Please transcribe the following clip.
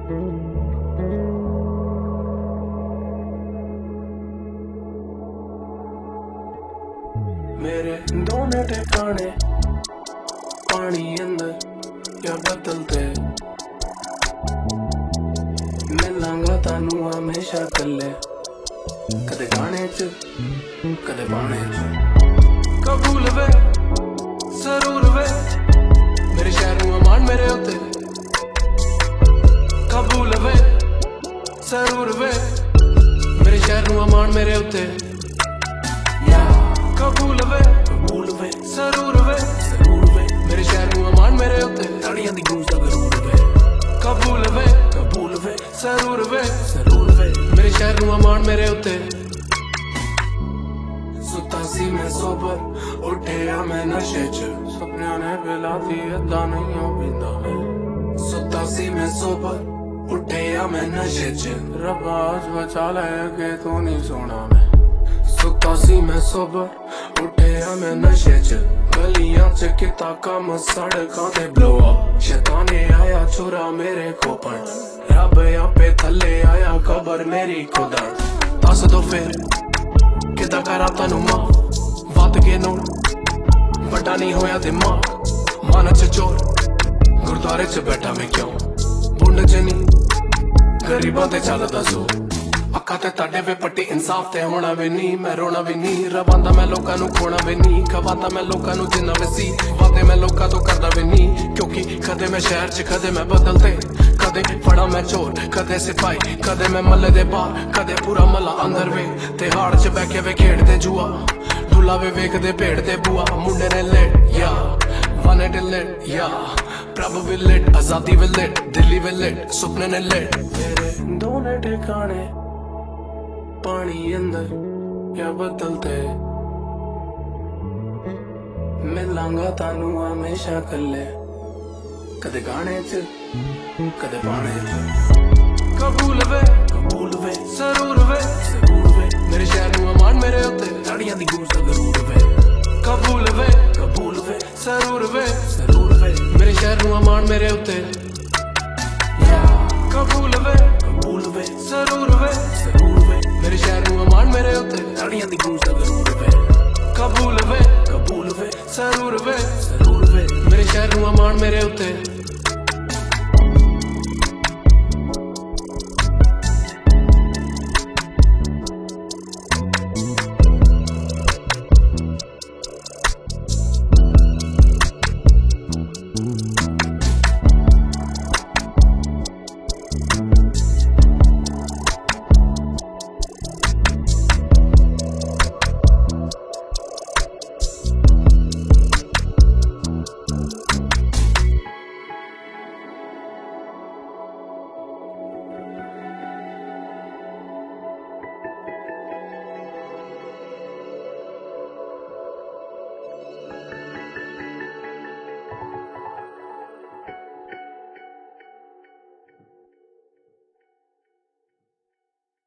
मेरे दोनों ठिकाने पानी अंदर या बदलते मिलांगा तानू हमेशा कल्ले कदे गाने च कदे बाणे च कबूल वे जरूर वे मेरे शहर नू अमान मेरे उत्ते कबूल वे जरूर वे मेरे शहर नू अमान मेरे उत्ते कबूल वे जरूर वे मेरे शहर नू अमान मेरे उत्ते ताड़ियां दी गूंज दा गरूर वे कबूल वे जरूर वे मेरे शहर नू अमान मेरे उत्ते सुता सी मैं सोबर उठे या मैं नशे च सपनियां ने पिलाती अद्दा नहीं हो पींदा मैं सुता सी मैं सोबर उठे या मैं नशे च रब्बा आज बचा ले के तू नहीं सोना मैं सुता सी मैं सोबर उठे या मैं नशे च गलियां च किता कम सड़कां ते ब्लो अप शैताने आया चुरा मेरे कोपन रब आपे थल्ले आया कबर मेरी खुदा दस दो फिर किदा करा तैनू मां वध के नूं बड़ा नहीं होया दिमाग मन च चोर गुरुद्वारे च बैठा मैं क्यों बुंड च नहीं गरीबां ते चलदा सो अक्खा ते ताड़े वे पट्टी इंसाफ ते होना भी नहीं मैं रोना भी नहीं रवांदा मैं लोकां नू खोना भी नहीं खवांदा मैं लोकां नू जिन्ना वे सी वादे मैं लोकां तो करदा भी नहीं क्योंकि कदे मैं शहर च कदे मैं बदलते कदे फड़ा मैं चोर कदे सिपाही कदे मैं मल्ले दे बाहर कदे पूरा मल्ला अंदर वे ते हाड़ च बैठे वे खेड़दे जुआ डुला वे वेखदे भेड़ दे बुआ मुंडे ने लेट या वाने डे लेट या प्रभ भी लेट आजादी भी लेट दिल्ली भी लेट सुपने ने लेट मेरे दोनों ठिकाने पानी अंदर या बदलते मिलांगा तानू हमेशा कल्ले कदे गाने च कदे बाणे च कबूल वे जरूर वे मेरे शहर नू अमान मेरे उत्ते ताड़ियां दी गूंज दा गरूर वे कबूल वे जरूर वे मेरे शहर नू अमान मेरे उत्ते कबूल वे जरूर वे मेरे शहर नू अमान मेरे उत्ते ताड़ियां दी गूंज दा गरूर वे कबूल वे जरूर वे मेरे शहर नू अमान मेरे उत्ते